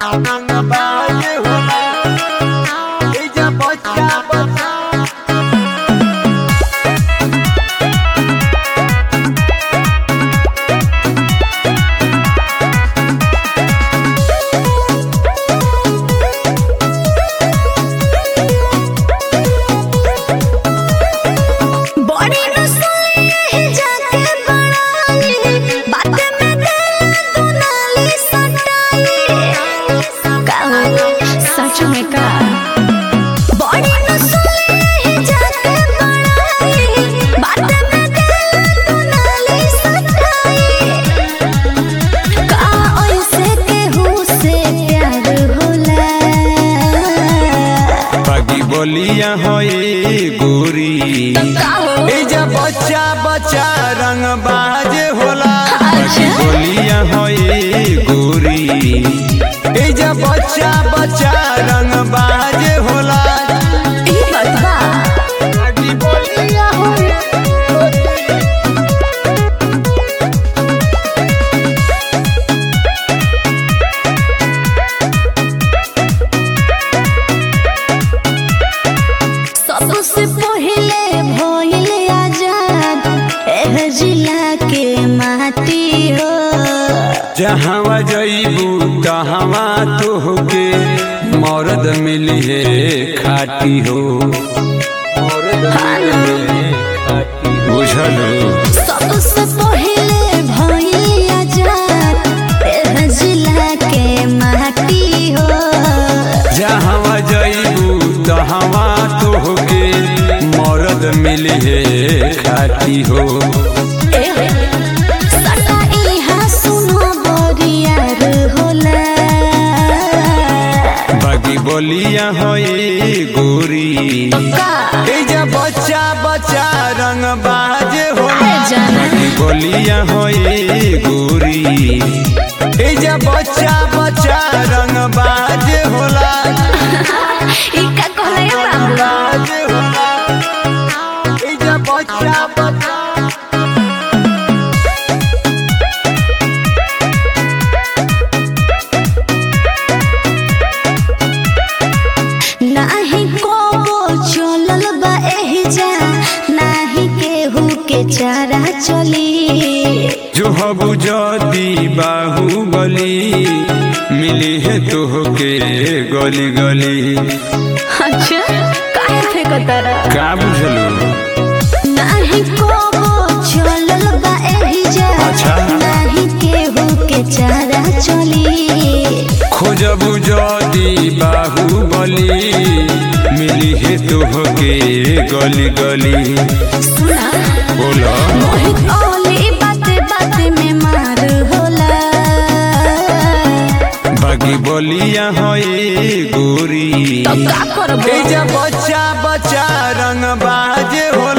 रंगबाज होला एजा बच्चा बच्चा बोलिया होई गोरी एजा बच्चा बच्चा रंगबाज होला बोलिया होई गोरी एजा बच्चा बच्चा रंगबाज होला सबसे पहले भइले आजाद एह जिला के माटी हो जहाँ जईबू तहाँ तोहके मर्द मिली है खाटी हो बुझल सबसे पहले भइले आजाद एह जिला के माटी हो जहाँ जईबू तहाँ तोहके मर्द मिली है खाटी हो बोलिया होई गोरी एजा बच्चा बच्चा रंगबाज होला बोलिया होई गोरी एजा बच्चा बच्चा रंगबाज होला रंगबाज होला एजा बच्चा बच्चा नाही को चलल बा एहिजा नाही केहू के चारा चली जो हबू जदी बाहुबली मिली है तोहके गली गली अच्छा काहे फेकतारा का बुझलू नाही को चलल बा एहिजा अच्छा। नाही केहू के चारा चली खोजबू जदी बाहुबली मिली है तोहके गली गली सुना बोला मोहित ओली बाते बाते में मार होला बाकी बोलिया होई गोरी तो का करबो एजा बच्चा बच्चा रंगबाज होला